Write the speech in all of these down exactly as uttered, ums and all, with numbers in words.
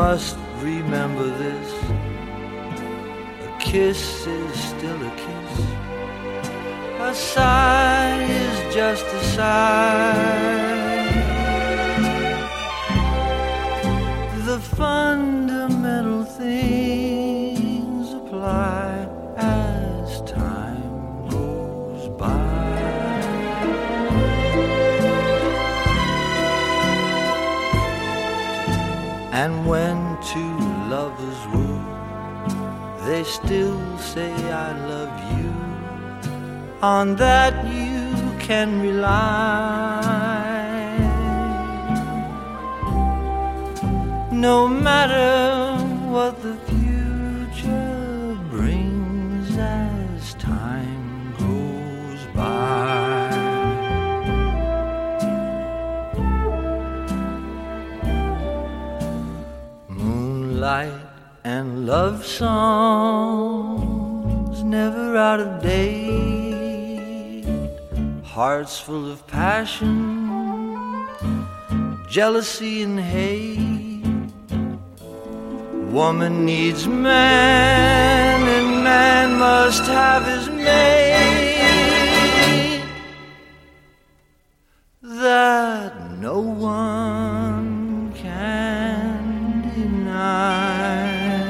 must remember this. A kiss is still a kiss. A sigh is just a sigh. The fundamental things apply as time goes by. And when two lovers woo, they still say I love you. On that you can rely. No matter what the future brings as time goes by. Moonlight and love songs never out of date. Hearts full of passion, jealousy and hate. Woman needs man and man must have his mate. That no one can deny.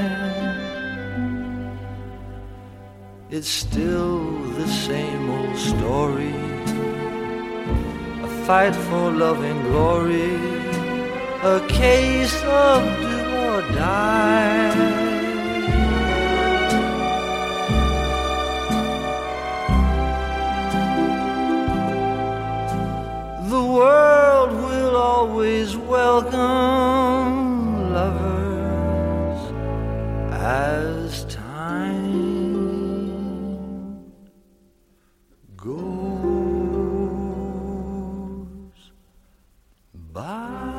It's still the same old story. A fight for love and glory. A case of do or die. The world will always welcome lovers as time goes by.